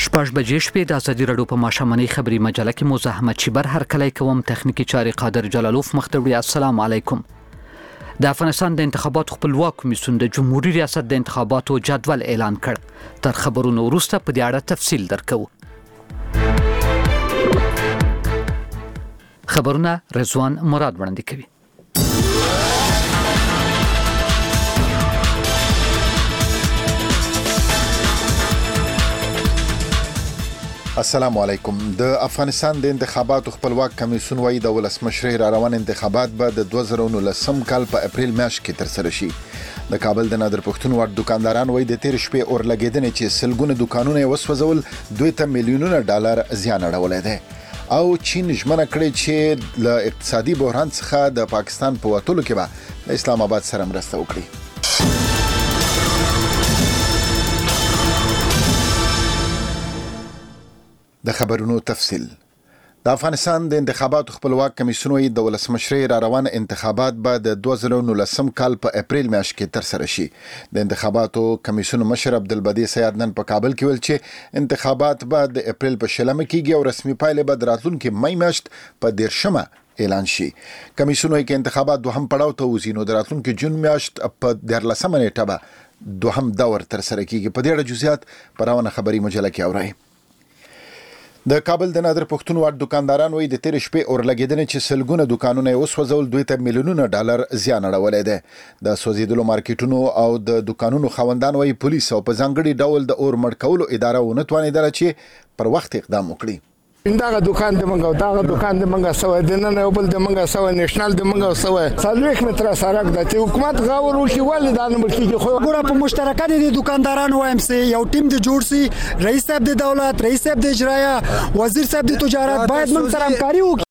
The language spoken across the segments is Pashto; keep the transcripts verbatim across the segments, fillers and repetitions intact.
شپږ بجې شپې د ازادي راډیو په ماښامنۍ خبري مجله کې موزه احمد شیبر هرکلی کوم. تخنیکی چارې قادر جلالوف مخ ته وړي. السلام علیکم. د افغانستان د انتخاباتو خپلواک کمیسیون د جمهوریت ریاست د انتخاباتو جدول اعلان کړ. تر خبرونو وروسته په دې اړه تفصیل درکو. خبرونه رضوان مراد وړاندې کوي. السلام علیکم. د افغانستان د انتخاباتو خپلواک کمیسیون وايي د ولسمشر را روان انتخابات به د دوه زره نولسم کال په اپریل میاشت کې ترسره شي. د کابل د نادر پښتون وړ دکانداران وايي د تیر شپې اور لګیدنې چې سلګونه دکانونه وسوځول دوی ته میلیونونه ډالر زیان اړولې ده او چین ژمنه کړې چې له اقتصادي بحران څخه د پاکستان په وټولو کې به اسلام آباد سره مرسته وکړي. د خبرونو تفصیل. د افغانستان د انتخاباتو خپلواک کمیسیون وايي د ولسمشر را روان انتخابات به د دوه زره نولسم کال په اپریل میاشت کې ترسره شي. د انتخاباتو کمیسیون مشر عبدالبدی سیاد نن په کابل کې ویل چې انتخابات به د اپریل په شلمه کېږي او رسمي پایلې به د راتلونکي مې میاشت په دیرشمه اعلان شي. کمیسیون وايي چې انتخابات دوهم پړاو ته وځي نو د راتلونکي جون میاشت په دیارلسمه نیټه به دوهم دور ترسره کېږي. په دې اړه جزئیات په روانه خبري مجله کې اورئ. د کابل د نادر پښتون وړ دکانداران وایي د تیر شپې اور لګیدنې چې سلګونه دکانونه وسوځول دوی ته میلیونونه ډالر زیان اړولې ده. د سوځیدلو مارکیټونو او د دکانونو خاوندان وایي پولیس او په ځانګړي ډول د اور مړ کولو اداره ونه توانېدله چې پر وخت اقدام وکړي. دغه دکان د منګو دغه دکان د منګه سوې د نن یو بل د منګه سوې نېشنل د منګه سوې څلوېښت متره سړک د چې حکومت غاور وکړي ولې دا نه بلکې خو ګوره په مشترکات د دکاندارانو وایم سي یو ټیم د جوړ سي. رئیس صاحب د دولت، رئیس صاحب د اجرایه، وزیر صاحب د تجارت باید موږ سره همکاري وکړي.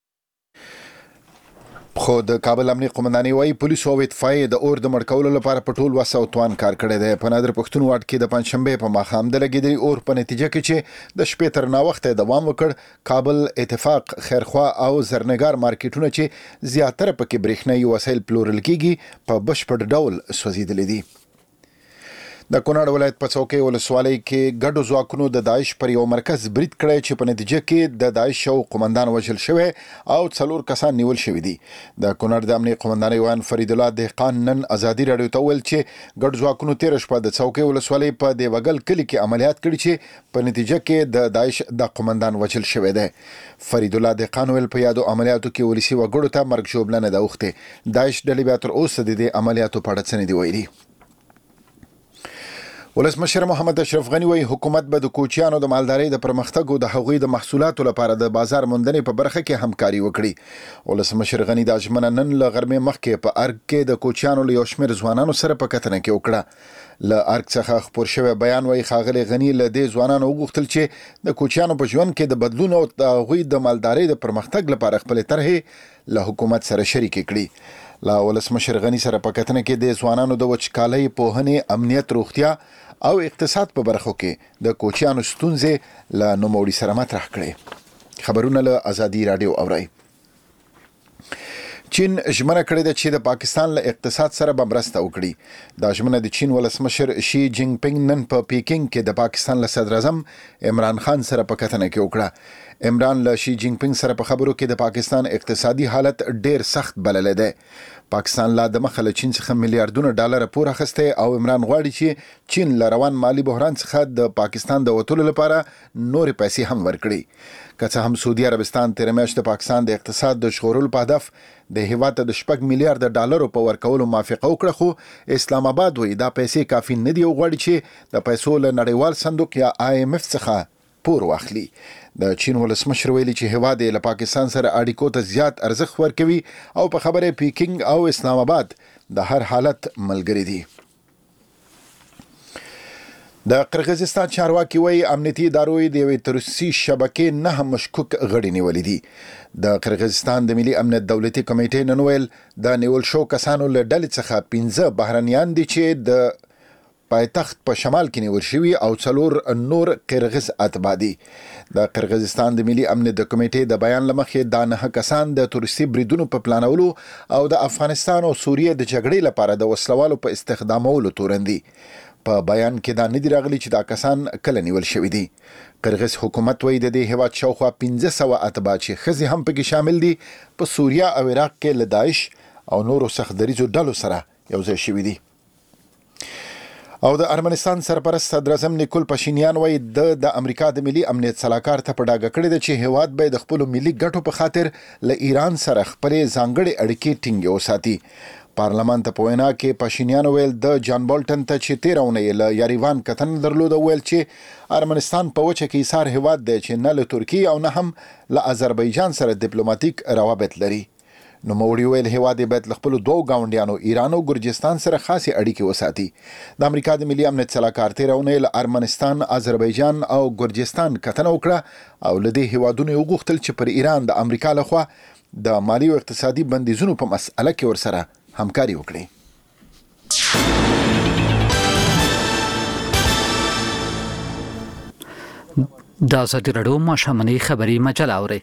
خو د کابل امنیه قومندانۍ وايي پولیس او اطفائیه د اور د مړ کولو لپاره په ټول وس او توان کار کړی دی. په نادر پښتون واټ کې د پنځشنبه په ماښام د لګیدلي اور په نتیجه کې چې د شپې تر ناوخته دوام وکړ، کابل اتفاق، خیرخوا او زرنګار مارکیټونه چې زیاتره پکې برېښنايي وسایل پلورل کیږي په بشپړ ډول سوځېدلي دي. د کونړ ولایت په څوکۍ ولسوالۍ کې ګډو ځواکونو د داعش پر یو مرکز برید کړی چې په نتیجه کې د داعش یو قومندان وژل شوی او څلور کسان نیول شوي دي. د کونړ د امنیه قومندانۍ ویان فرید الله دهقان نن ازادي راډیو ته ویل چې ګډو ځواکونو تیر شپه د څوکۍ ولسوالۍ په دیوګل کلي کې عملیات کړي چې په نتیجه کې د داعش د قومندان وژل شوی دی. فرید الله دهقان ویل په یادو عملیاتو کې ولسی وګړو ته مرګ ژوبلنه ده اوخته. داعش ډلې بیا تر اوسه د دې عملیاتو په اړه څه نه دی ویلي. ولسمشر محمد اشرف غنی وايي حکومت به د کوچیانو د مالدارۍ د پرمختګ او د هغوی د محصولاتو لپاره د بازار موندنې په برخه کې همکاري وکړي. ولسمشر غنی د ژمنه نن له غرمې مخکې په ارګ کې د کوچیانو له یو شمېر ځوانانو سره په کتنه کې وکړه. له ارګ څخه خپور شوی بیان وايي ښاغلي غنی له دې ځوانانو وغوښتل چې د کوچیانو په ژوند کې د بدلون او د هغوی د مالدارۍ د پرمختګ لپاره خپل طرحې له حکومت سره شریک کړي. له ولسمشر غنی سره په کتنه کې د ځوانانو د وچکالۍ، پوهنې، امنیت، روغتیا او اقتصاد په برخو کې د کوچیانو ستونزې له نوموړي سره مطرح کړي. خبرونه له ازادي راډیو اورئ. چین ژمنه کړې ده چې د پاکستان له اقتصاد سره به مرسته وکړي. دا ژمنه د چین ولسمشر شي جینګ پینګ نن په پیکینګ کې د پاکستان له صدر اعظم عمران خان سره په کتنه کې وکړه. عمران له شي جینګ پینګ سره په خبرو کې د پاکستان اقتصادي حالت ډیر سخت بللی دی. پاکستان لا د مخه له چین څخه میلیارډونه ډالر پور اخیستی او عمران غواړي چې چین له روان مالی بحران څخه د پاکستان د وتلو لپاره نورې پیسې هم ورکړي. که څه هم سعودي عربستان تیر میاشت د پاکستان د اقتصاد د ژغورلو په هدف د هیواد ته د شپږ میلیارډ ډالرو په ورکولو موافقه وکړه، خو اسلام آباد وایي دا پیسې کافي نه دي او غواړي چې د پیسو له نړیوال صندوق یا آی ایم اف څخه پور واخلي. د چین ولسمشر ویلي چې هیواد له پاکستان سره اړیکو ته زیات ارزښت ورکوي او په خبره پیکینګ او اسلام آباد د هر حالت ملګری دي. د قرغیزستان چارواکي وایي امنیتي ادارو د یوې تروریستي شبکې نه مشکوک غړي نیولي دي. د قرغیزستان د ملي امنیت دولتي کمیټې نن ویل د نیول شو کسانو له ډلې څخه پنځه بهرنیان دي چې د پایتخت په شمال کې نیول شوي او څلور نور قرغیز اتباع دي. د قرغیزستان د ملي امنیت د کمیټې د بیان لمخې دا نه کسان د تروریستي بریدونو په پلانولو او د افغانستان او سوریه د جګړې لپاره د وسلوالو په استخدامولو تورن دي. په بیان کې دا نه دی راغلی چې دا کسان کله نیول شوي دي. قرغیز حکومت وایي د دې هیواد شاوخوا پنځه سوه اتباع چې ښځې هم پکې شامل دي په سوریه او عراق کې له داعش او نورو سختدریزو ډلو سره یو ځای شوي دي. او د ارمنستان سرپرست صدر اعظم نیکول پاشینیان وایي د د امریکا د ملي امنیت صلاحکار ته په ډاګه کړی ده چې هیواد به د خپل ملي ګټو په خاطر له ایران سره خپلې ځانګړې اړیکې ټینګې وساتي. پارلمان ته په وینا کې پاشینیان ویل د جان بولټن ته چې تېره اونۍ له یاریوان کتنه درلوده ویل چې ارمنستان په وچه کې ایسار هیواد دی چې نه له ترکیې او نه هم له آذربایجان سره ډیپلوماټیک روابط لري. نو موري ویل هیواد باید له خپل دوه گاونډیانو ایران او ګرجستان سره خاصه اړیکې وساتي. د امریکا د ملي امنیت صلاحکار تېره اونۍ له ارمنستان، آذربایجان او ګرجستان کتنه وکړه او له دې هیوادونو وغوښتل چې پر ایران د امریکا لخوا د مالی او اقتصادي بندیزونو په مسأله کې ورسره همکاري وکړي. دا ازادي راډیو ماښامنۍ خبري مجله اوري.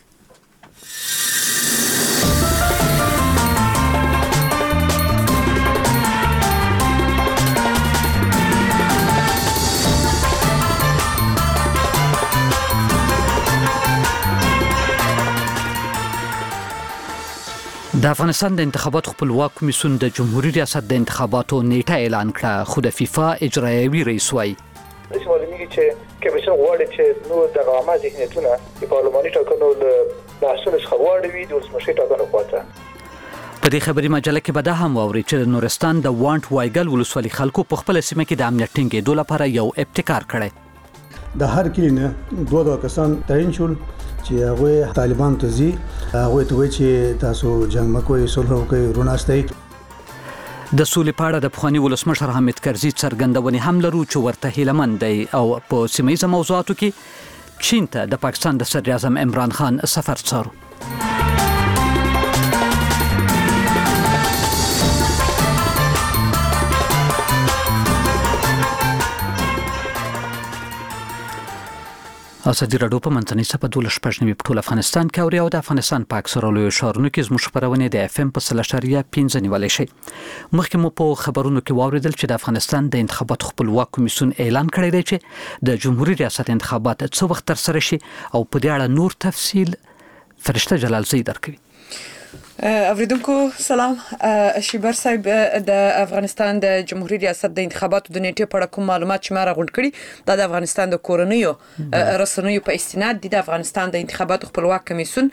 د افغانستان د انتخاباتو خپلواک کمیسیون د جمهوریت ریاست د انتخاباتو نیټه اعلان کړه، خو د فیفا اجرایوي رئیس وایي چې معلومیږي چې کمیسیون غواړي چې نو د عامه ذهنیتونه د پارلماني ټاکنو له بحثونو څخه واړوي د ولسمشر ټاکنو خواته. په دې خبري مجله کې به دا هم واوري چې د نورستان د وانټ وایګل ولسوالۍ خلکو په خپل سیمه کې د امنیت ټینګېدو لپاره یو ابتکار کړی. د هر کلی نه دوه دوه کسان تعین شول چې هغه طالبان ته ځي، هغه ته وایي چې تاسو جنگ مکوئ، صلح وکړئ، روناستئ. د سولې په اړه د پخواني ولسمشر حامد کرزي څرګندونې هم لرو چې ورته هیلهمند دی او په سیمه موضوعاتو کې چین ته د پاکستان د صدر اعظم عمران خان سفر څارو. ازادي راډیو په منځنۍ سپه دولس شپږ نوي په ټول افغانستان کې اوري او د افغانستان په اکثره لویو ښارونو کې زموږ خپرونې د اف ام په سل اشاریه پنځه نیولای شي. مخکې مو په خبرونو کې واوریدل چې د افغانستان د انتخاباتو خپلواک کمیسیون اعلان کړی دی چې د جمهوریت ریاست انتخابات څه وخت ترسره شي او په دې اړه نور تفصیل فرشته جلالزی درکوي. اوریدونکو سلام. شیبر صاحب د افغانستان د جمهوریت ریاست د انتخاباتو د نیټې په اړه کوم معلومات چې ما راغونډ کړي دا د افغانستان د کورنیو رسنیو په استناد دي. د افغانستان د انتخاباتو خپلواک کمیسیون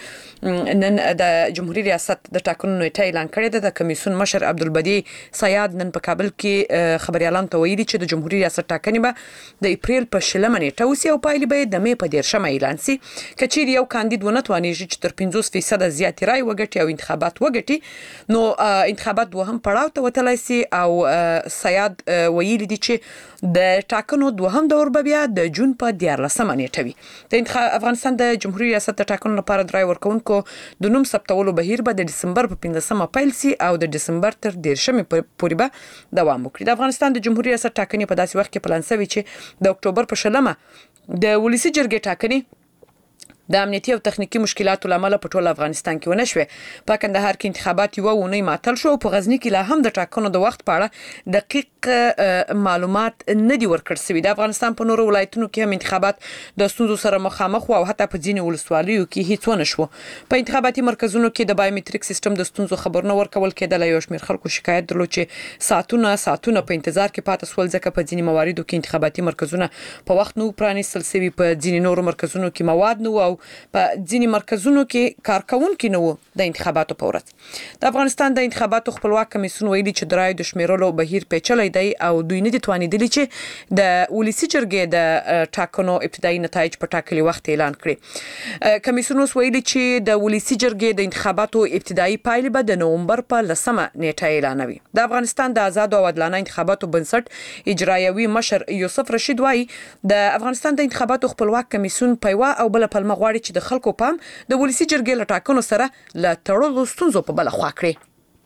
نن د جمهوریت ریاست د ټاکنو نیټه اعلان کړې ده. د کمیسیون مشر عبدالبدی سیاد نن په کابل کې خبريالانو ته ویلي چې د جمهوریت ریاست ټاکنې به د اپریل په شلمه نیټه وسی او پایلې به د مې په دیرشمه اعلان سي. کچیر یو کاندید ونه توانیږي چې تر پنځوس فیصد زیات رای وګټي او انتخابات وګټي نو انتخابات دوهم پړاو ته وتلای سي. او سیاد ویلي دي چې د ټاکنو دوهم دور به بیا د جون په دیارلسمه نیټه وي. د افغانستان د جمهوریت ریاست د ټاکنو لپاره د رای ورکونکو د نوم ثبتولو بهیر به د دسمبر په پنځمه پیل سي او د دسمبر تر دیرشمه پورې به دوام وکړي. د افغانستان د جمهوریت ریاست ټاکنې په داسې وخت کې پلان شوی چې د اکتوبر په شلمه د ولسی جرګې ټاکنې د امنیتي او تخنیکی مشکلاتو لامل په ټول افغانستان کې ونه شوه. په کندهار کې انتخابات یو ونی معطل شو او په غزنی کې لا هم د ټاکنو د وخت په اړه دقیق معلومات نه دي ورکړل شوي. د افغانستان په نورو ولایتونو کې هم انتخابات د ستونزو سره مخامخ او حتی په ځینې ولسوالیو کې هیڅ ونه شو. په انتخاباتي مرکزونو کې د بایومټریک سیستم د ستونزو خبرونه ورکول کېدل. یو شمېر خلکو شکایت درلود چې ساعتونه ساعتونه په انتظار کې پاتې سول ځکه په ځینې مواردو کې انتخاباتي مرکزونه په وخت نو پرانیستل شوي، په ځینې نورو مرکزونو کې مواد نو او په ځینې مرکزونو کې کارکونکو نه وو د انتخاباتو په ورځ. د افغانستان د انتخاباتو خپلواک کمیسیون ویلي چې د رایو د شمیرلو بهیر پیچلی دی او دوی نه دي توانیدلي چې د ولسی جرګې د ټاکنو ابتدایي نتایج په ټاکلي وخت اعلان کړي. کمیسیون اوس ویلي چې د ولسی جرګې د انتخاباتو ابتدایي پایلې به د نومبر په لسمه نیټه اعلانوي. د افغانستان د آزاد او عادلانه انتخاباتو بنسټ اجرایوي مشر یوسف رشید وایي د افغانستان د انتخاباتو خپلواک کمیسیون په یوه او بل پلمه غواړي چې د خلکو پام د ولسی جرګې له ټاکنو سره له تړلو ستونزو په بل خوا کړي.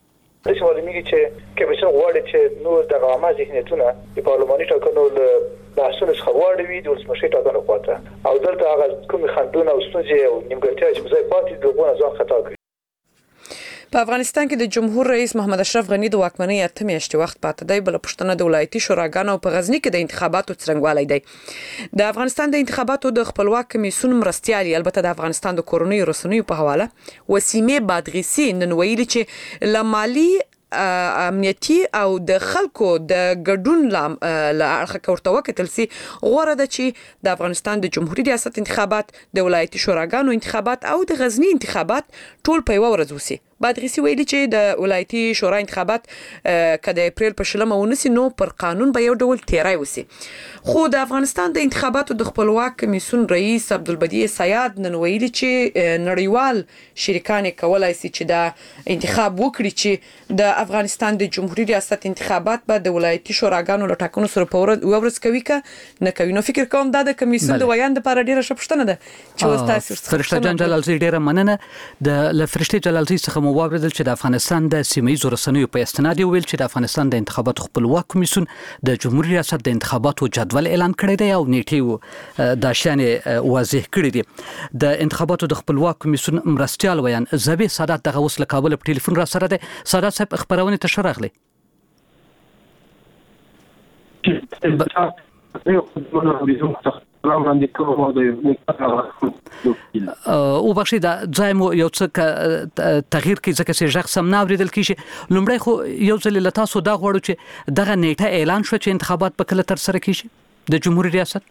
چې معلومیږي چې کمیسیون غواړي چې نو د عامه ذهنیتونه د پارلماني ټاکنو له بحثونو څخه واړوي د ولسمشر ټاکنو خواته او دلته هغه کوم خندونه او ستونزې او نیمګړتیاوې چې په ځای پاتې دي دغه ځان خطا کوي. په افغانستان کې د جمهور رئیس محمد اشرف غنی د واکمنۍ اته میاشتې وخت پاتې دی. بل پښتنه د ولایتي شوراګانو په غزنی کې د انتخاباتو څرنګوالی دی. د افغانستان د انتخاباتو د خپلواک کمیسیون مرستيالي البته د افغانستان د کورونی رسنیو په حواله وسیمه بادغیسی نن ویلي چې لمالي امنیتي او د خلکو د ګډون لا اړخه کورته وکتل سي غوړه د چې د افغانستان د جمهوریت ریاست انتخابات د ولایتي شوراګانو انتخابات او د غزنی انتخابات ټول په یو ورځ وسی. بادغیسی ویلي چې د ولایتي شورا انتخابات کله اپریل په شلمه ونسی نو پر قانون به یو ډول تیرای وسی. خو د افغانستان د انتخاباتو د خپلواک کمیسیون رئیس عبدالبدی سیاد نن ویلي چې نړیوال شریکان کولای شي چې د انتخاب وکړي چې د افغانستان د جمهوریت ریاست انتخابات به د ولایتي شوراګانو له ټاکنو سره په ورځ کوي که نه کوي. نو فکر کوم دا د کمیسیون د ویان د لپاره ډیره شپشتنه ده چې وستاسو فرشته جان جلالزی ډیره مننه. د لفرشته جلالزی څخه مو واوریدل چې د افغانستان د سیمه‌ایزو رسنیو په استناد ویل چې د افغانستان د انتخاباتو خپلواک کمیسیون د جمهوریت ریاست د انتخاباتو جدول اعلان کړی دی او نیټه د شانې واضح کړی دی. د انتخاباتو د خپلواک کمیسیون مرستيال ویان زبی سادات دغه اوس له کابل په ټلیفون را سره دی. سادات صاحب خبرونه ته شرغلی او بخښي دا ځای مو یو څه تغییر کی ځکه چې ژغ سم نه اوریدل کیږي. لومړی خو یو ځل له تاسو دا غواړو چې دغه نیټه اعلان شو چې انتخابات په کله تر سره کیږي د جمهوریت ریاست.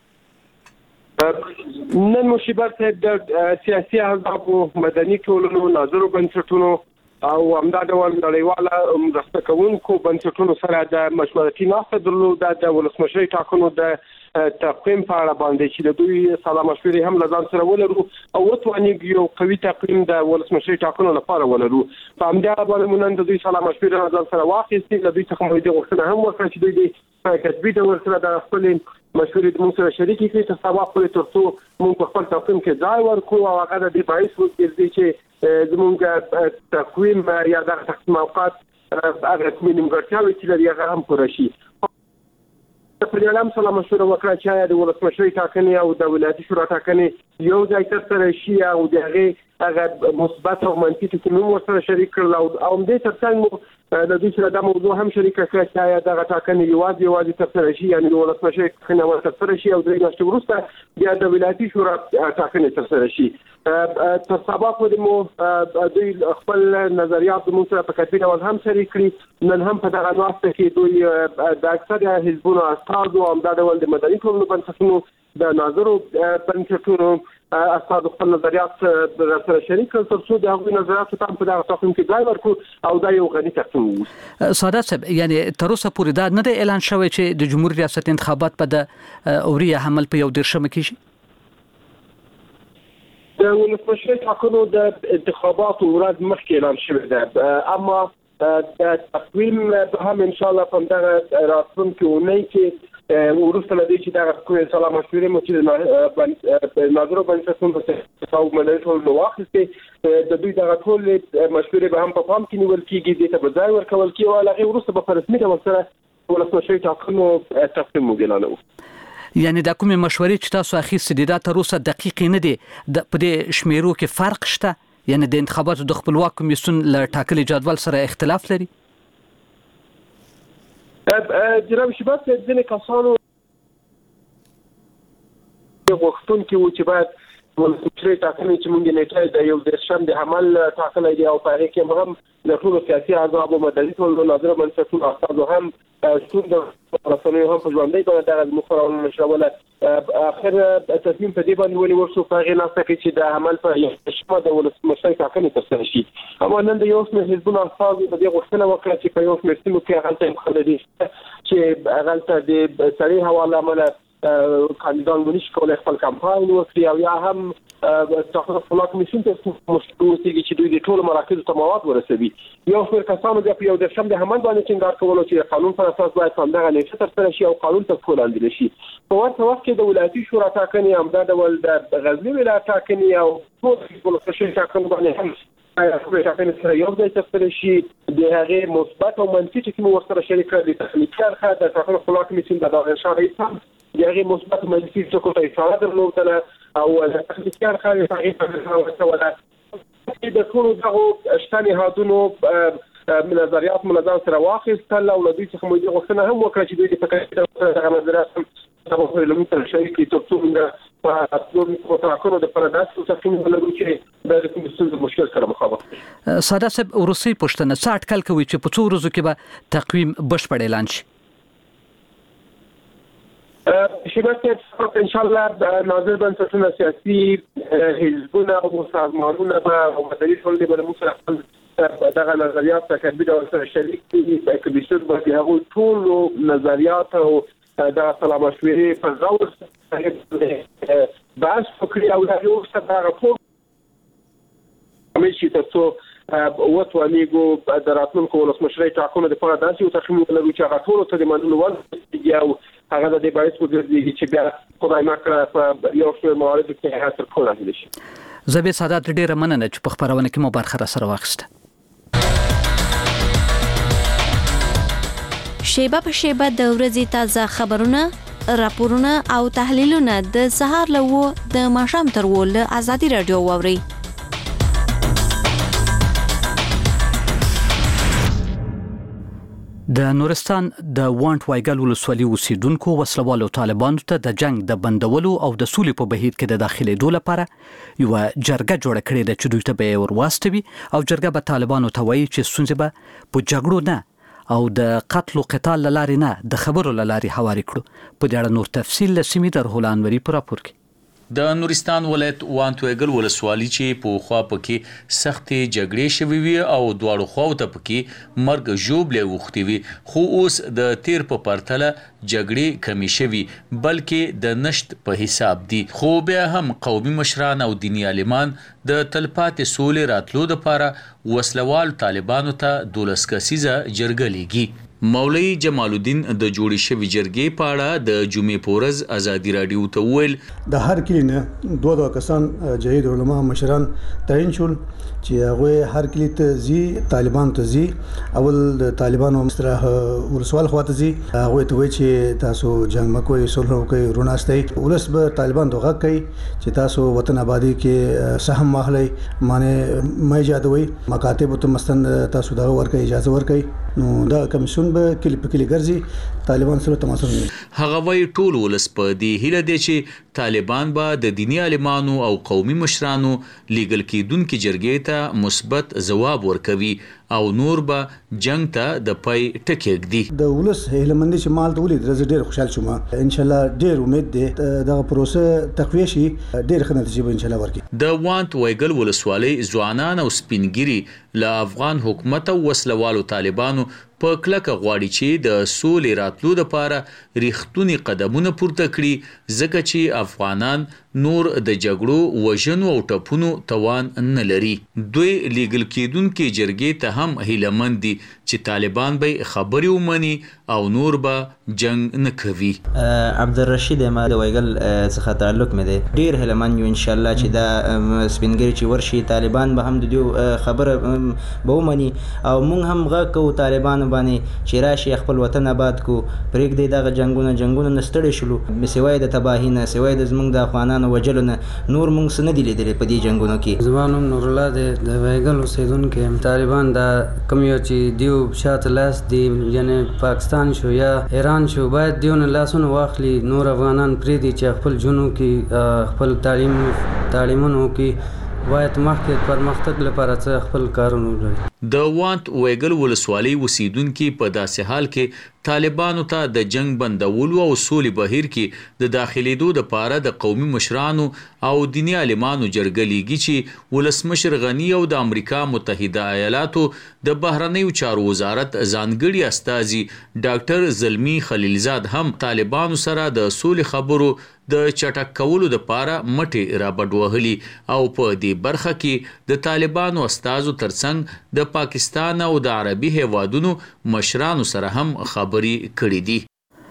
نن مشبر ته د سیاسي احزاب مدني ټولنو ناظرو بنسټونو او همدا ډول نړیواله مرسته کوونکو بنسټونو سره د مشورتي ناسته درلوده د ولسمشرۍ ټاکنو د تقویم په اړه باندې چې د دوی سلا مشورې هم لزان سره ولرو او وتوانیږي یو قوي تقویم د ولسمشرۍ ټاکنو لپاره ولرو. په همدا باندې مونږ د دوی سلا مشورې لزان سره واخیستې د دوی څخه موږ د غوښتنه هم وکړه چې دوی د کتبي ډول سره د خپل مشورې د موږ سره شریک کړي تر سبا پورې ترڅو موږ په خپل تقویم کې ځای ورکړو او هغه د دې باعث وګرځي چې زموږ تقویم یا د تقسیم اوقات هغه کومې نیمګړتیاوې چې لري هغه هم پوره شي. په دې اړه هم سلا مشوره وکړه چې د ولسمشرۍ ټاکنې او د ولایتي شورا ټاکنې یو ځای ترسره شي او د هغې هغه مثبت او منفي ټکي مو ورسره شریک کړل او همدې ترڅنګ مو د دوی سره دا موضوع هم شریک کړه چې دغه ټاکنې یوازې یوازې ترسره شي یعنې د ولسمشرۍ ټاکنې ترسره شي او درې میاشتې وروسته بیا د ولایتي شورا ټاکنې ترسره شي. تر سبا پورې مو دوی خپل نظریات د موږ سره په کتبي ډول هم شریک کړي. نن هم په دغه ناسته کې دوی د اکثره حزبونو استازو او همدا ډول د مدني ټولنو بنسټونو د ناظرو بنسټونو استاد خپل نظریات سره شریک کړل ترڅو د هغوی نظریاتو ته په دغه تقویم کې ځای ورکړو او دا یو غني تقویم وو. سادات صاحب یعنی تر اوسه پورې دا نه دی اعلان شوی چې د جمهوریت ریاست انتخابات په د اوریا حمل په یو دیرشمه کېږي. د ولسمشرۍ ټاکنو د انتخاباتو ورځ مخکې اعلان شوی ده اما د تقویم به هم ان شاء الله په دغه راتلونکي اونۍ کې ورسته لدی چې دا کومه سلا مشورې مو چې ناظرو بنسټونو ته او مدني ټولنو واخیستې د دوی دغه ټول مشورې به هم په پام کې نیول کېږي د ته په ځای ورکول کېږي او هغه ورسته په رسمي ډول سره ولسمشرۍ ټاکنو تقویم وګڼلو. یعنی دا کومه مشورې چې تاسو اخیستې دي دا تر اوسه دقیق نه دي د په دې شمیرو کې فرق شته یعنی د انتخاباتو د خپلواک کمیسیون له ټاکلي جدول سره اختلاف لري. جناب شباب ځینې کسانو غوښتونکي وو چې باید ولسمشرۍ ټاکنې چې موږ نیټه د یو دیرشم د عمل ټاکلی دی او په هغې کې هم د ټولو سیاسي احزابو مدني ټولنو ناظره بنسټونو استازو هم شتون د رسنیو هم په ژوندۍ باندې دغه زموږ خپرونه نشروله. اخر تصمیم په دې باندې ونیول شو په هغې ناسته کې چې د عمل په یو دیرشمه د ولسمشرۍ ټاکنې ترسره شي. اما نن د یو شمېر حزبونو استازو په دې غوښتنه وکړه چې په یو شمېر سیمو کې هغلته امکان لري چې هغلته د سړې هوا له امله کاندیدان ونشي کولی خپل کمپاین وکړي او یا هم ټاکنو خپلواک کمیسیون ته مشکل وسیږي چې دوی د ټولو مراکزو ته مواد ورسوي. یو شمېر کسانو بیا په یو دیرشم د حمل باندې ټینګار کولو چې د قانون پر اساس باید په همدغه نیټه ترسره شي او قانون ته پښو لاندې شي. په ورته وخت کې د ولایتي شورا ټاکنې همدا ډول د غزني ولایت ټاکنې او ټول ولسمشرۍ ټاکنو باندې هم ټاکنې سره یو ځای ترسره شي. د هغې مثبت او منفي ټکي مو ورسره شریک کړل. د تخنیکي اړخه د ټاکنو خپلواک کمیسیون د داغ شاه رئیس هم د هغې مثبت او منفي ټکو ته اشاره درلودله او د تخنیکي اړخه د هغې په ورسوله د ټولو دغه شته نهادونو نظریات منظم سره واخیستل او د دوی څخه موږ غوښتنه هم وکړه چې دوی د فکر دغه نظریات هم په لومړي تر شریک کې ترڅو موږ په ټولو تراکونو د پرداسو څخه ولرو چې د کوم څه مشکل سره مخامخ دي. ساده صاحب روسي پښتنه څه اټکل کوي چې په څو ورځو کې به تقویم بشپړ اعلان شي؟ شبکه ان شاء الله ناظر بنسټونه سیاسي حزبونه او سازمانونه او مدني ټولنې به موږ سره دغه نظریات په کبیر او سره شریک دي په کمیسیون باندې هغه ټول نظریات او د سلام مشورې په ځاور سره بحث وکړي او دا یو څه دا راپور کومشي تاسو وټوانیګو د راتلونکو ولسمشرۍ ټاکنو لپاره داسې یو تخمین لرو چې هغه ټول ته د منلو وړ او هغه د دې باعث وګرځي چې بیا خدای مکړه په یو څو موارد کې حاصل کولای شي. زبې سادات ډېر مننه چې په خبرونه کې مو برخه را سره واخیسته. شیبه په شیبه د ورځې تازه خبرونه، راپورونه او تحلیلونه د سهار له و د ماښام تر و له ازادي رادیو واوري. د نورستان د وانټ وایګل ولسوالۍ اوسیدونکو وسلوالو طالبانو ته د جنگ د بندولو او د سولې په بهیر کې د داخليدو لپاره یو جرګه جوړه کړې ده چې دوی ته به ورواستوي او جرګه به طالبانو ته وایي چې ستونزې به په جګړو نه او د قتل او قتال لارې نه د خبرو لارې هواري کړو. په دې اړه نور تفصیل لسیمې در هولانوري پر راپور کې. د نورستان ولایت وانټویګل ولسوالۍ چې په خوا پکې سختې جګړې شوې وي او دواړو خواو ته پکې مرګ ژوبلې وختي وي، خو اوس د تیر په پرتله جګړې کمی شوي بلکې د نشت په حساب دي. خو بیا هم قومي مشران او دیني عالمان د تلپاتې سولې راتلو لپاره وسلوال طالبانو ته دولس کسیزه جرګه لیږي. مولوی جمال الدین د جوړې شوې جرګې په اړه د جمعې په ورځ ازادي رادیو ته وویل د هر کلی نه دوه دوه کسان جهید علما مشران تعین شول چې هغه هر کلی ته زی طالبان ته زی اول د طالبانو مستره ورسوال خواته زی هغه ته وایي چې تاسو جنگ مکوئ صلح وکړئ روناستئ ولس به طالبان دغه کوي چې تاسو وطن آبادی کې سهم واخلئ معنی مې یادوي مکاتب ته مستند تاسو دا ورکړئ اجازه ورکړئ نو دا کمیسیون به کلی په کلی ګرځي طالبان سره تماسونه کوي. هغه وایي ټول ولس په دې هیله دی چې طالبان به د دینی عالمانو او قومي مشرانو لیګل کېدونکو جرګې ته مثبت ځواب ورکوي او نور به جنگ ته د پای ټکی ږدي. د ولس هیلمندي چې مال ته ولید زه ډیر خوشحال شوم. ان شاء الله ډیر امید دی دغه پروسه تقویه شي ډیر ښه نتیجه به ان شاء الله ورکړي. د وانټ وایګل ولسوالۍ ځوانان او سپینګری له افغان حکومت او وسلوالو طالبانو په کلکه غواړي چې د سولې راتلو لپاره ریښتونی قدمونه پورته کړي ځکه چې افغانان نور د جګړو وژنو او ټپونو توان نه لري. دوی لیګل کېدونکو جرګې ته هم هیلمند دي چې طالبان به خبري ومني او نور به جنگ نه کوي. عبدالرشید ما د وایګل څخه تعلق مې دی ډیر هیلمند یو ان شاء الله چې دا سپینګری چې ورشي طالبان به هم د دې خبره به ومني او موږ هم غږ کوو طالبان باندې چې راشي خپل وطن آباد کو پرېږدي دغه جنگونه جنگونه نستړي شلو بسوای د تباهی نه سوای د زمونږ د افغانانو وجلو نه نور موږ څه نه دي لیدلي په دې جنگونو کې. زما نوم نور الله دی د وایګل اوسېدونکی طالبان دا کوم یو چې دیو شاته لاس دی یعنی پاکستان شو یا ایران شو باید دیو نه لاسونه واخلي نور افغانان پرېږدي چې خپل جنو کې خپل تعلیم تعلیمونو کې باید مخکې پرمختګ لپاره څه خپل کارونه وکړي. د وانټ وایګل ولسوالۍ اوسیدونکي په داسې حال کې طالبانو ته د جنگ بندولو او سولې بهیر کې د داخليدو لپاره د قومي مشرانو او دیني عالمانو جرګه لیږي چې ولسمشر غنی او د امریکا متحده ایالاتو د بهرنیو چارو وزارت ځانګړي استازي ډاکټر زلمی خلیلزاد هم طالبانو سره د سولې خبرو د چټک کولو لپاره مټې را بډ وهلي او په دې برخه کې د طالبانو استازو ترڅنګ د پاکستان او د عربي هیوادونو مشرانو سره هم خبري کړې دي.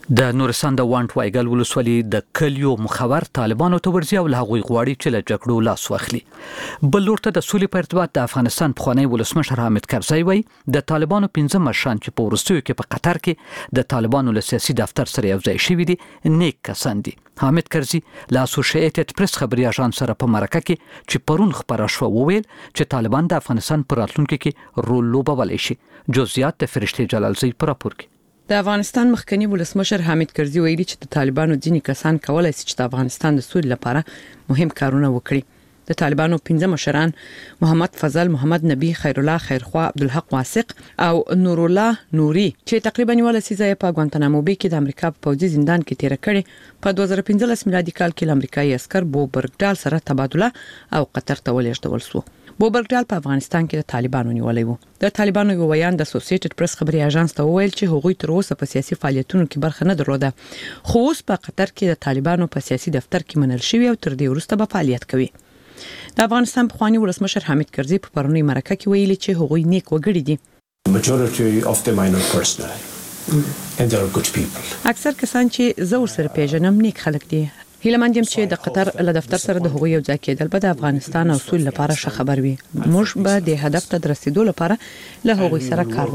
د نورستان د وانټ وایګل ولسوالۍ د کلیو مخور طالبانو ته ورځي او له هغوی غواړي چې له جګړو لاس واخلي. بل لور ته د سولې په ارتباط د افغانستان پخوانی ولسمشر حامد کرزی وایي د طالبانو پنځه مشران چې په وروستیو کې په قطر کې د طالبانو له سیاسي دفتر سره یوځای شوي دي نیک کسان دي. حامد کرزی له اسوسییټډ پریس خبري اژانس سره په مرکه کې چې پرون خبره شو وویل چې طالبان د افغانستان پر راتلونکي کې رول لوبولی شي. جزئیات د فرشتي جلالزی پر راپور کې. د افغانستان مخکنی ولسمشر حامد کرزی ویلي چې د طالبانو ځینې کسان کولای شي چې د افغانستان د سولې لپاره مهم کارونه وکړي. د طالبانو پنځه مشران محمد فضل، محمد نبی، خیر الله خیرخوا، عبدالحق واسق او نور الله نوري چې تقریبا یو لسیزه په ګوانتانامو بی کې د امریکا په پوځي زندان کې تیر کړي په دوه زره پنځلس میلادي کال کې امریکایي عسكر بو برګډال سره تبادله او قطر ته ولېږدول شو. بو برګډال په افغانستان کې د طالبانو نیولې وو. د طالبانو یو ویان د اسوسییټډ پریس خبري اژانس ته وویل چې هغوی تر اوسه په سیاسي فعالیتونو کې برخه نه درلوده، خو اوس په قطر کې د طالبانو په سیاسي دفتر کې منل شوی او تر دې وروسته به فعالیت کوي. د افغانستان پخوانی ولسمشر حامد کرزی په پرونی مرکه کې ویلي چې هغوی نیک وګړي دي. Majority of them I know personally and they are good people. اکثر کسان چې زه ورسره پیژنم نیک خلک دي. هیله مند یم چې د قطر له دفتر سره د هغوی یو ځای کېدل به د افغانستان او سولې لپاره ښه خبر وي. موږ به د هدف ته د رسیدو لپاره له هغوی سره کار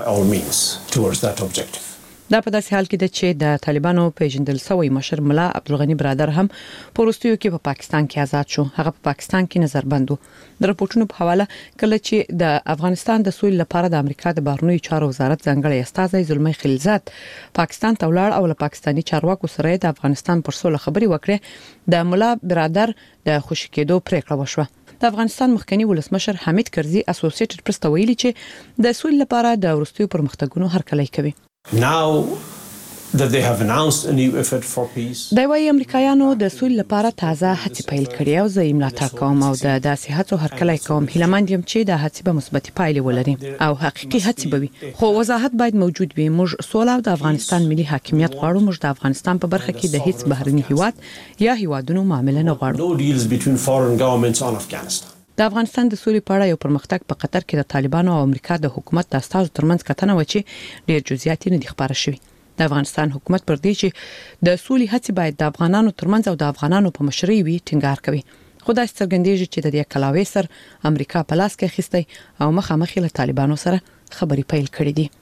وکړو. دا په داسې حال کې ده چې د طالبانو پیژندل شوی مشر ملا عبدالغنی برادر هم په وروستیو کې په پا پاکستان کې آزاد شو. هغه په پا پاکستان کې نظربند و. د راپورټونو په حواله کله چې د افغانستان د سولې لپاره د امریکا د بهرنیو چارو وزارت ځانګړی استازی زلمی خلیلزاد پاکستان ته ولاړ او له پاکستاني چارواکو سره د افغانستان پر سوله خبري وکړه، د ملا برادر د خوشی کېدو پریکړه وشوه. د افغانستان مخکنی ولسمشر حامد کرزی اسوسییټډ پریس ته ویلي چې د سولې لپاره د وروستیو پرمختګونو هرکلی کوي. Now that they have announced a new effort for peace. دا وايي امریکایانو د سولې لپاره تازه هڅې پیل کړې او زه یې ملاتړ کوم او د داسې هڅو هرکلی کوم. هیله مند یم چې د هڅې به مثبتې پایلې ولري او حقیقي هڅې به وي، خو وضاحت باید موجود وي. موږ سوله او د افغانستان ملي حاکمیت غواړو. موږ د افغانستان په برخه کې د هیڅ بهرني هیواد یا هیوادونو معامله نه غواړو. No deals between foreign governments on Afghanistan. د افغانستان د سولې په اړه یو پرمختګ په قطر کې د طالبانو او امریکا د حکومت د استازو ترمنځ کتنه و چې ډېر جزئیات نه دي خبره شوي. د افغانستان حکومت پر دې چې د سولې هڅې باید د افغانانو ترمنځ او د افغانانو په مشرۍ وي ټینګار کوي. خو دا څرګندېږي چې د دې کلاوي سر امریکا په لاس کې اخیستی او مخامخ له طالبانو سره خبرې پیل کړې دي.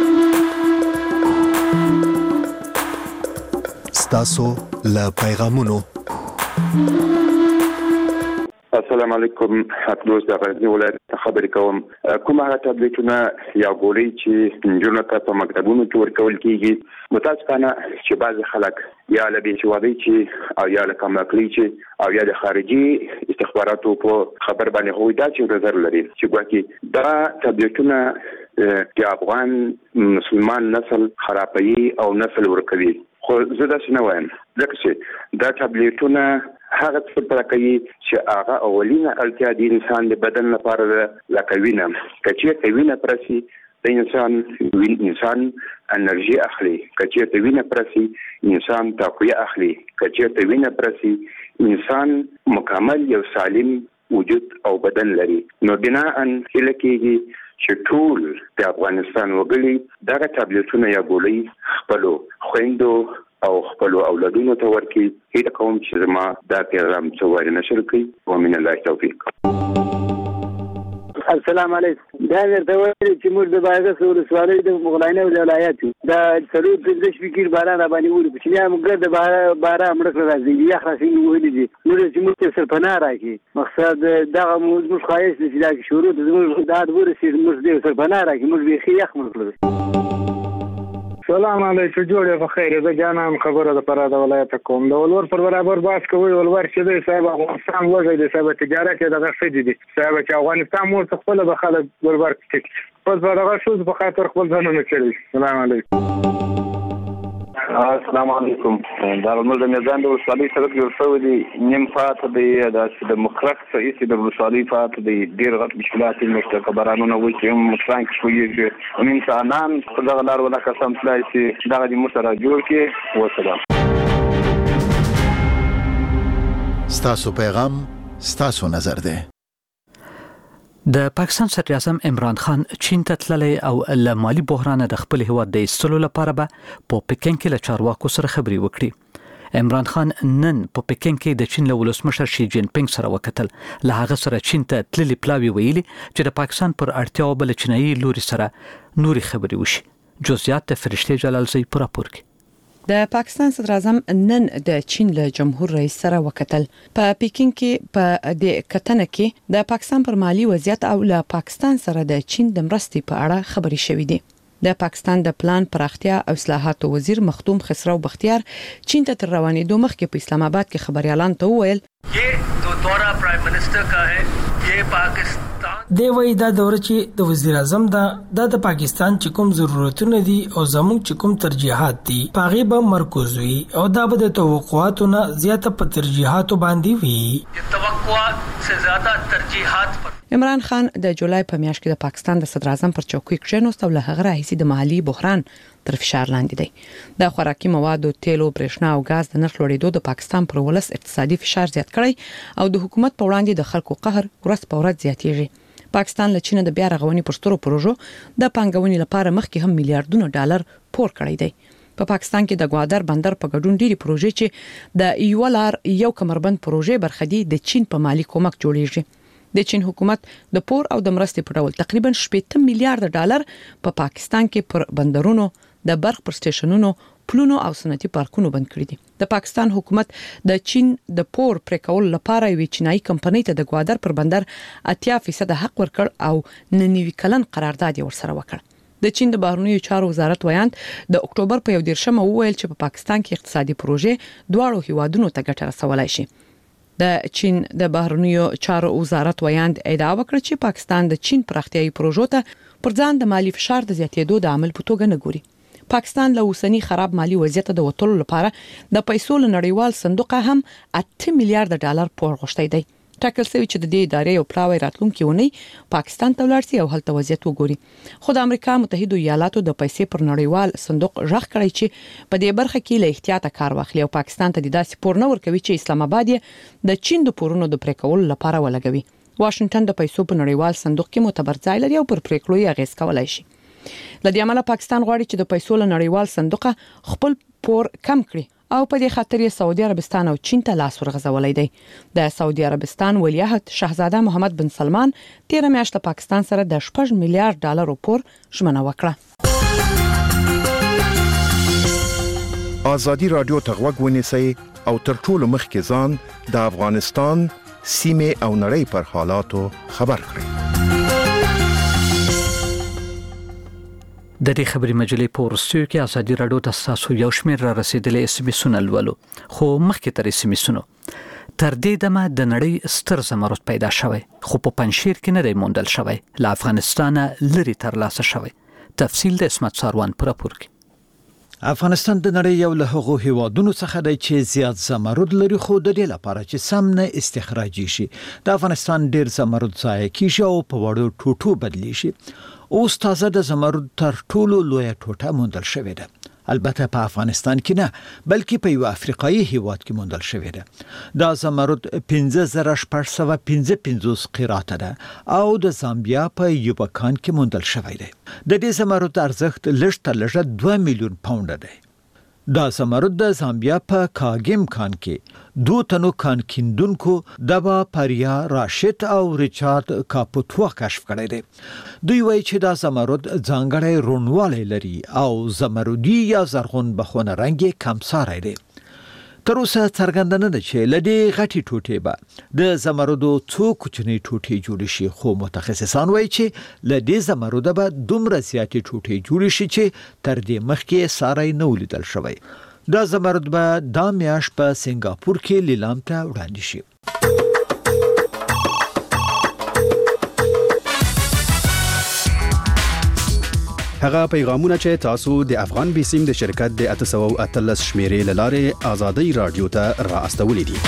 ستاسو له پیغامونو. السلام علیکم. حقدوس د غزنی ولایت خبرې کوم. کوم هغه ټابلیټونه یا ګولۍ چې نجونو ته په مکتبونو کې ورکول کیږي، متاسفانه چې بعض خلک یا له بېسوادۍ چې او یا له کم عقلۍ چې او یا د خارجي استخباراتو په خبر باندې هغوی دا چې نظر لري چې ګواکې دا ټابلیټونه د افغان مسلمان نسل خرابوي او نسل ورکوي. خو زه داسې نه وایم، ځکه چې دا ټابلیټونه هغه څه پر کوي چې هغه اولینه اړتیا د انسان د بدن لپاره ده، لکه وینه. که چېرته وینه پرسي د انسان وین انسان انرژي اخلي، که چېرته وینه پرسي انسان تقویه اخلي، که چېرته وینه پرسي انسان مکمل یو سالم وجود او بدن لري. نو بناء هیله کېږي چې ټول د افغانستان وګړي دغه ټابلیټونه یا ګولۍ خپلو خویندو او خپل اولادونو ته ورکړي. هیله کوم چې زما دا پیغام څو وارې نشر کړي. ومن الله توفیق. السلام علیکم. دا درته وایي چې موږ د بایغس ولسوالۍ د مغلانه ولایت دا څلور پنځه شپې باران را باندې وري چې نه موږ د باران مړ راځي یا خاصي ویلي دي موږ چې موږ سر پناه راکې مقصد دا موږ خواهش چې دا شروع د موږ د ادور سي موږ د سر پناه راکې موږ به خیخ موږ. سلام علیکم. جوړه په خیر. زه جانم خبره د پراده ولایت کوم. د ولور پر برابر باس کوي. ولور چې دی صاحب افغانستان وځي د صاحب تجارت کې دغه څه دي صاحب چې افغانستان مور خپل به خلک برابر کړي. پس دغه شوز په خاطر خپل ځان نه کړي. سلام علیکم. السلام علیکم. دا موږ د میدان د ولسوالۍ سړک جوړ شوی دی، نیم پاته دی د مخرق څخه د ولسوالۍ پاته دی. ډېر غټ مشکلات یې مشته که بارانونه وشي هم مشران کې شویږي هم انسانان په دغه لار ولا قسم تلای شي دغه دې موږ سره جوړ کړي. وسلام. ستاسو پیغام ستاسو نظر دی. د پاکستان صدر اعظم عمران خان چین ته تللی او له مالی بحران د خپل هیواد د ایستلو لپاره به په پکین کې له چارواکو سره خبرې وکړي. عمران خان نن په پکین کې د چین له ولسمشر شي جین پینګ سره وکتل. له هغه سره چین ته تللی پلاوی ویلي چې د پاکستان پر اړتیاو بل چینایي لوري سره نوري خبرې وشي. جزئیات د فرشته جلالزی پر راپور کې. د پاکستان صدر اعظم نن د چین له جمهور رئیس سره وکتل. په پیکینګ کې په د کتنه کې د پاکستان پر مالی وضعیت او له پاکستان سره د چین د مرستې په اړه خبرې شوې دي. د پاکستان د پلان پراختیا او اصلاحاتو وزیر مختوم خسرو بختیار چین ته تر روانېدو مخکې په اسلام آباد کې خبريالان ته وویل یہ جو دورہ پرائم منسٹر کا ہے یہ پاکستان دی وای دا دوره چې د وزیر اعظم دا د پاکستان چې کوم ضرورتونه دي او زموږ چې کوم ترجیحات دي پاغي به مرکز وي او دا به د توقعاتو نه زیاته په ترجیحاتو باندې وي. توقعات سے زیادہ ترجیحات پر عمران خان د جولای په میاشت کې د پاکستان د صدر اعظم پر چوکۍ کښېنوست او له هغه راهیسې د مالی بحران تر فشار لاندې دی. د خوراکي موادو، تیلو، برېښنا او غاز د نرخ لوړېدو د پاکستان پر ولس اقتصادي فشار زیات کړی او د حکومت په وړاندې د خلکو قهر ورځ په ورځ زیاتېږي. پاکستان له چین د بیا رغونې پر سترو پروژو د پانګونې لپاره مخکې هم میلیارډونو ډالر پور کړی دی. په پاکستان کې د ګوادر بندر په ګډون ډېری پروژې چې د یو لار یو کمربند پروژې برخه دي د چین په مالی کومک جوړیږي. د چین حکومت د پور او د مرستې په ډول تقریبا شپږ میلیارډ ډالر په پا پاکستان کې پر بندرونو، د برق پر سټیشنونو، پلونو او صنعتي پارکونو بند کړی دي. د پاکستان حکومت د چین د پور پرې کول لپاره یو چینایي کمپنۍ ته د ګوادر پر بندر اتیا فیصد حق ورکړ او ننوي کلن قرارداد ورسره وکړ. د چین د بهرنیو چارو وزارت ویاند د اکتوبر په یو دیرشمه وویل چې په پاکستان کې اقتصادي پروژې دواړو هیوادونو ته ګټه رسولای شي. د چین د بهرنیو چارو وزارت ویاند ادعا وکړه چې پاکستان د چین پراختیايي پروژو ته پر ځان د مالی فشار د زیاتېدو د عمل په توګه نه ګوري. پاکستان له اوسنی خراب مالی وضعیت د وټولو لپاره د پیسو له نړیوال صندوق هم اته میلیارډ ډالر پور غوښتي دی. ټاکل شوی چې د دې ادارې یو پلاوی راتلونکي ونی پاکستان ته ولاړ شي او هلته وضعیت وګوري. خو د امریکا متحده ایالاتو د پیسې پر نړیوال صندوق ژغ کړی چې په دې برخه کې له احتیاط کار واخلي او پاکستان ته د داسې پور نه ورکوي چې اسلام آباد یې د چین د پورونو د پریکول لپاره ولګوي. واشنگټن د پیسو په نړیوال صندوق کې معتبر ځای لري او پر پریکړو یې اغیز کولای شي. لدې عمله پاکستان غواړي چې د پیسو له نړیوال صندوق خپل پور کم کړي او په دې خاطر یې سعودي عربستان او چین ته لاس ورغځولای دی. د سعودي عربستان ولیعهد شاهزاده محمد بن سلمان تیر میاشت پاکستان سره د شپږ میلیارډ ډالر پور ژمنه وکړه. ازادي رادیو ته غوږ ونیسئ او تر ټولو مخکې ځان د افغانستان سیمه او نړۍ پر حالاتو خبر کړئ. د دې خبري مجلې په ورستیو کې ازادي رادیو ته تاسو یو شمېر را رسیدلې اس ام اسونه لولو. خو مخکې تر اس ام اسونو تر دې دمه د نړۍ ستر زمرد پیدا شوی خو په پنځشیر کې نه دی موندل شوی. له افغانستان لري تر لاسه شوی. تفصیل د اسمت ساروان پر راپور کې. افغانستان د نړۍ یو له هغو هیوادونو څخه دی چې زیات زمرد لري خو د دې لپاره چې سم نه استخراجي شي د افغانستان ډیر زمرد ضایع کیږي او په وړو ټوټو بدلی شي. اوس تازه د زمرد تر ټولو لویه ټوټه موندل شوې ده. البته په افغانستان کې نه بلکې په یو افریقایي هیواد کې موندل شوې ده. دا زمرد پنځه زره شپږ سوه پنځه پنځوس قیراته ده او د زامبیا په یوبکان کې موندل شوی دی. د دې زمرد ارزښت لږ تر لږه دوه میلیون پاونډه دی. دا زمرد د زامبیا په کاګیم کان کې دو تنو کان کیندونکو دبا پریا راشد او ریچارد کاپوتوا کشف کړی دی. دوی وایي چې دا زمرد ځانګړی روڼوالی لري او زمردي یا زرغون بخونه رنګ یې کمساری دی. تر اوسه څرګنده نه ده چې له دې غټې ټوټې به د زمردو څو کوچنۍ ټوټې جوړې شي خو متخصصان وایي چې له دې زمرده به دومره زیاتې ټوټې جوړې شي چې تر دې مخکې ساری نه ولیدل شوی. دا زمرد به دا میاشت په سنگاپور کې لیلام ته وړاندې شي. هغه پیغامونه چې تاسو د افغان بیسیم د شرکت د اته سوه او اتلس شمیرې لاره ازادي رادیو ته را استولې دي.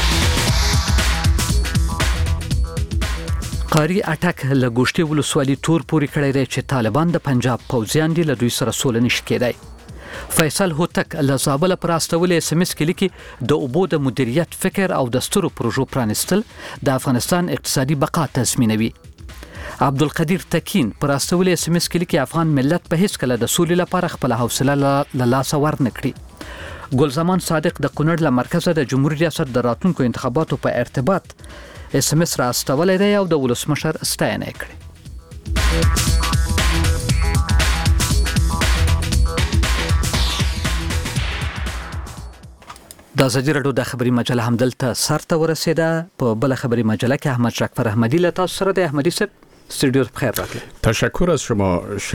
قاری اټک له ګوشتي ولسوالي تور پوری کړی دی چې طالبان د پنجاب پوځیان دي له دوی سره سول نشي کېدای. فیصل هوتک له زابل پر استولې اس ام اس کې لیکي د اوبو د مدیریت فکر او د سترو پروژو پرانستل د افغانستان اقتصادي بقا تضمینوي. عبدالقدیر تکین پر استول اس ام اس کې لیکي افغان ملت په هیڅ کله د سولې لپاره خپل حوصله له لاسه ورنکړي. ګلزمان صادق د کونړ له مرکزه د جمهوریت ریاست د راتلونکو انتخاباتو په ارتباط اس ام اس را استولې دی او د ولسمشر ستاینه کړې. د ازادي راډیو د خبري مجله هم دلته سرته ورسېده. په بل خبري مجله کې احمد شکفر احمدی له تاسو سره د احمدی صاحب استودیو بخیر راغلی. تشکر از شما.